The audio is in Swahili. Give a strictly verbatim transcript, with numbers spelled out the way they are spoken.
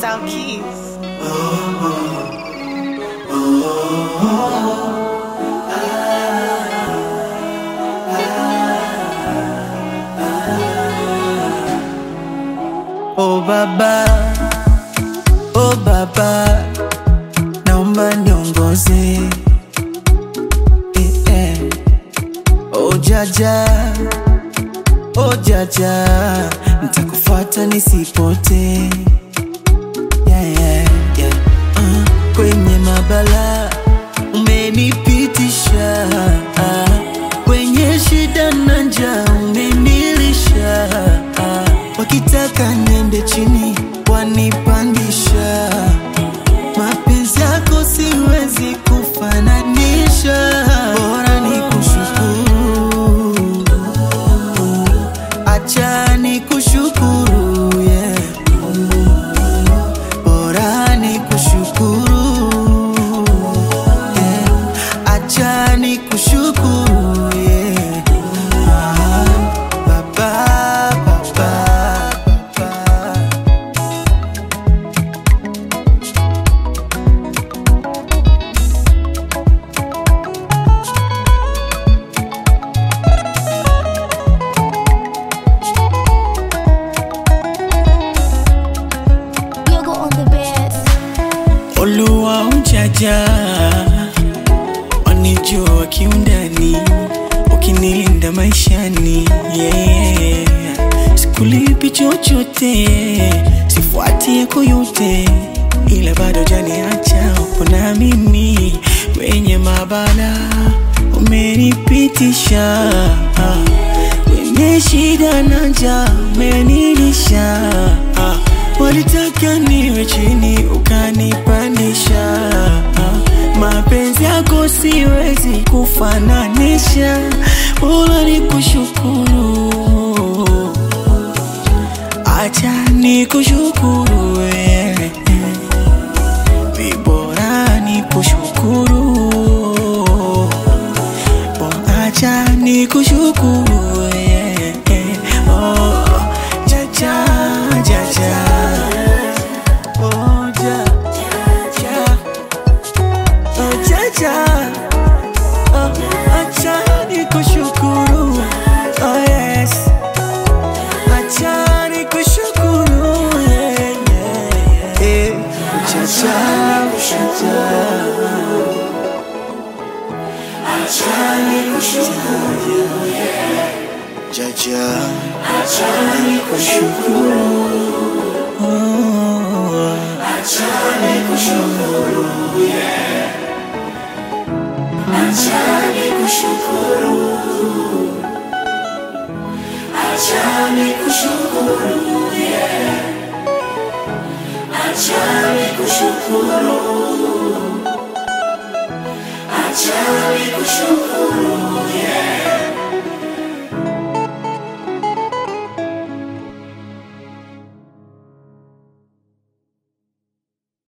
Style Keys. Oh baba, oh baba, naomba niongoze. Eh, eh. Oh jaja, oh jaja, nitakufuata nisipote. Yeah, yeah, yeah. Uh, kwenye mabala umenipitisha, uh, kwenye shida na njaa umenilisha, uh, wakitaka niende chini wanipandisha. Mapenzi yako siwezi kufananisha, bora nikushukuru, acha nikushukuru, yeah. Bora nikushukuru, yeah. Acha nikushukuru, yeah. Ah, baba, baba, baba. Yogo on the bass. Oluwa ujaja, wanijua kiundani, ukinilinda maishani, yeah. Sikulipi chochote, sifuati yako yote, ila bado janiacha upo na mimi. Kwenye mabala umenipitisha, kwenye shida na njaa umenilisha, walitaka niwe chini ukanipandisha. Mapenzi yako siwezi kufananisha, bora nikushukuru, acha nikushukuru, yeah. Bora nikushukuru, bora acha nikushukuru, yeah. Oh, jaja, jaja. Oh, ja, ja. Oh, jaja. Oh, acha nikushukuru. Oh, yes. Acha nikushukuru, yeah, yeah, yeah. Jaja, jaja. Acha nikushukuru, yeah. Jaja, acha nikushukuru. Oh, acha nikushukuru, yeah. Acha nikushukuru, acha nikushukuru, yeah. Acha nikushukuru, acha nikushukuru.